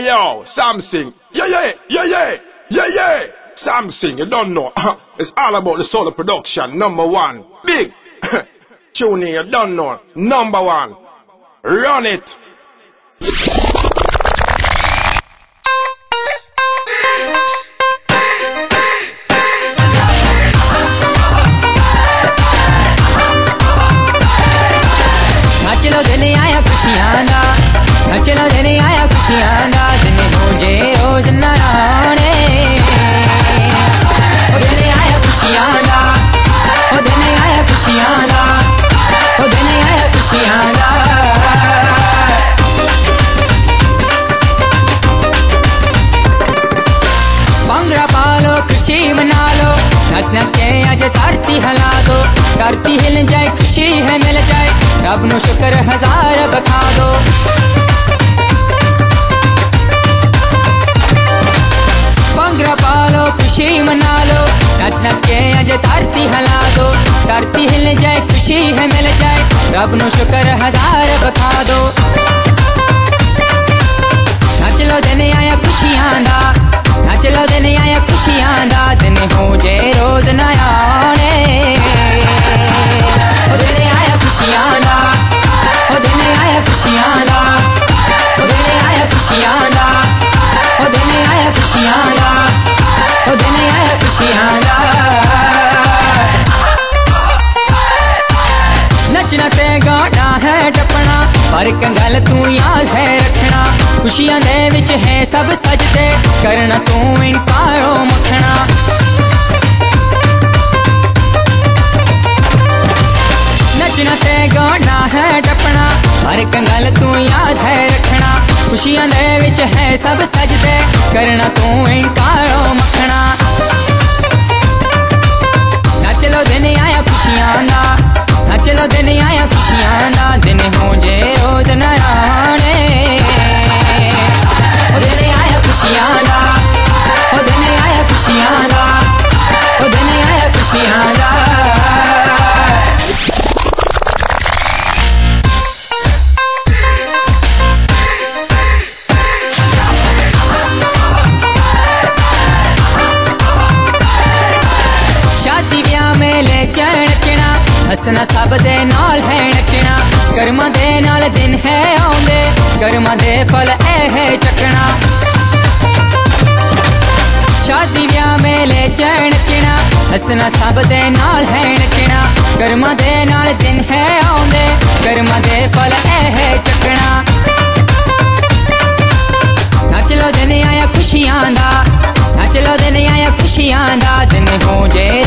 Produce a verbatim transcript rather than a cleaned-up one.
yo, Samsung. Yeah, yeah, yeah, yeah, yeah, yeah. Samsung, you don't know. It's all about the solo production. Number one. Big. Tuning, you don't know. Number one. Run it. चलो दिन आया खुशियां दा, चलो दिन आया खुशियां दा, दिन मुझे रोज नराने। ओ दिन आया खुशियां दा, ओ दिन आया खुशियां दा, ओ दिन आया खुशियां दा। भंगड़ा पालो खुशी मना लो, नच नच के आज धरती हिला दो, धरती हिल जाए खुशी है मिल जाए, रब नु शुक्र हजार बखा दो। भंगड़ा पालो खुशी मना लो, नच नच के आज धरती हिला दो, धरती हिल जाए खुशी है मिल जाए, रब नु शुक्र हजार बखा दो। नच लो दिन आया खुशियां दा, नच लो दिन आया खुशियां दा, दिन हो जे रोज नया ने। ओ दिन आया खुशियां दा, ओ दिन आया खुशियां दा, ओ दिन आया खुशियां दा, ओ दिन आया खुशियां दा, ओ दिन आया खुशियां दा। नचना ते गाना है टपना, पर कंगल तू याद है रखना, खुशियां दे विच है सब सजदे, करना तू इनकारो मखना। नचना ते गाना है टपना, हर कंगल तू याद है रखना, खुशियां दे विच है सब सजदे, करना तू इनकारो मखना। नच लो दिन आया खुशियां दा, नच लो दिन आया खुशियां दा, दिन हो जे रोज नराने। ओ दिन आया खुशियां दा, ओ दिन आया खुशियां दा, ओ दिन आया खुशियां दा। शादी ब्याह मेले च नचना, हसना सब दे नाल है नचना, कर्मा दे नाल दिन है आउंदे, कर्मा दे फल ऐ है चकना। शादी ब्याह मेले च नचना, हसना सब दे नाल है नचना, कर्मा दे नाल दिन है आउंदे, कर्मा दे फल ऐ है चकना। नच लो दिन आया खुशियां दा, नच लो दिन आया खुशियां दा, दिन हो जे